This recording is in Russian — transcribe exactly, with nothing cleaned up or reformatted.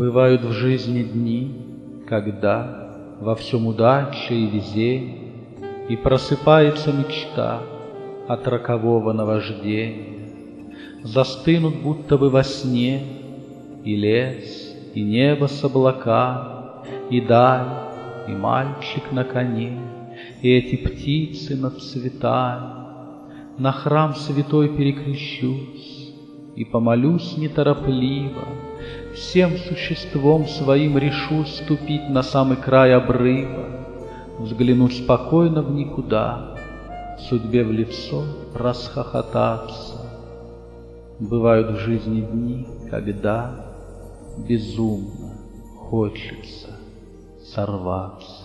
Бывают в жизни дни, когда во всем удача и везение, и просыпается мечта от рокового наваждения. Застынут будто бы во сне и лес, и небо с облака, и даль, и мальчик на коне, и эти птицы над цветами. На храм святой перекрещусь и помолюсь неторопливо, всем существом своим решусь ступить на самый край обрыва, взглянуть спокойно в никуда, судьбе в лицо расхохотаться. Бывают в жизни дни, когда безумно хочется сорваться.